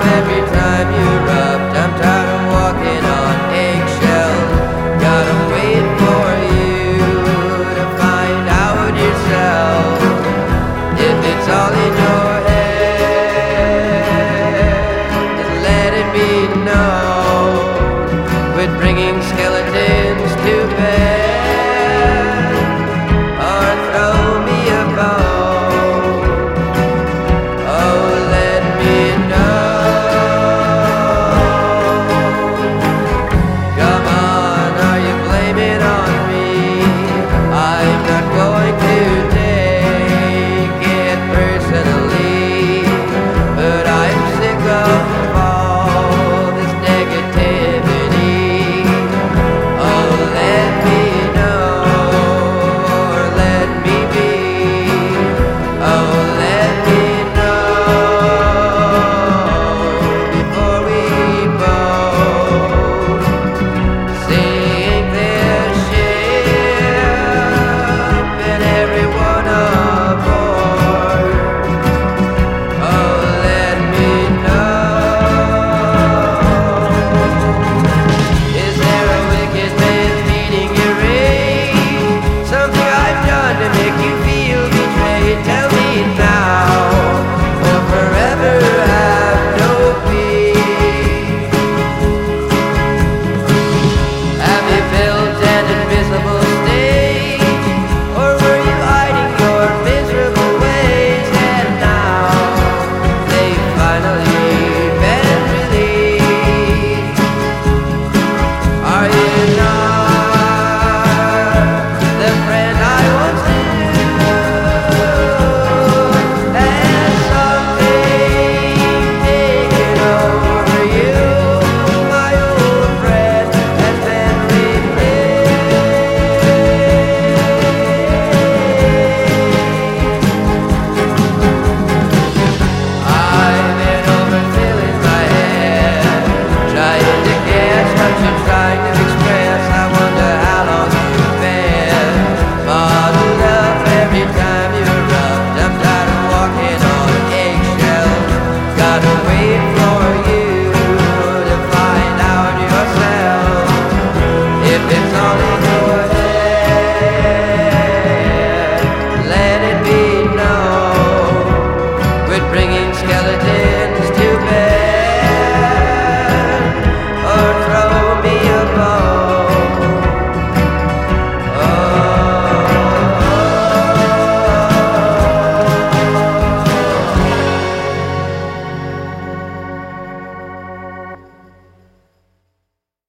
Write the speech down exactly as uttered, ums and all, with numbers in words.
every time you erupt. I'm tired of walking on eggshells. Gotta wait for you to find out yourself. If it's all in your head, then let it be known. Quit bringing skeletons to bed, or throw me a bone. Oh, let me know. Come on, are you blaming on me? I'm not going to take it personally, but I'm sick of all this negativity. Oh, let me know, or let me be. Oh, let me know before we both sink this ship and everyone aboard. Oh, let me know. Is there a wicked man feeding your rage? Something I've done to make you feel betrayed? Tell me now, or forever have no peace. Have you built an invisible stage, or were you hiding your miserable ways? And now they've finally been released. Are you not the friend I once knew? Has something taken over you? My old friend has been replaced. I've been overfilling my head, trying to guess what you're trying to express. I wonder how long you've been bottled up every time you erupt. I'm tired of walking on eggshells. Gotta wait for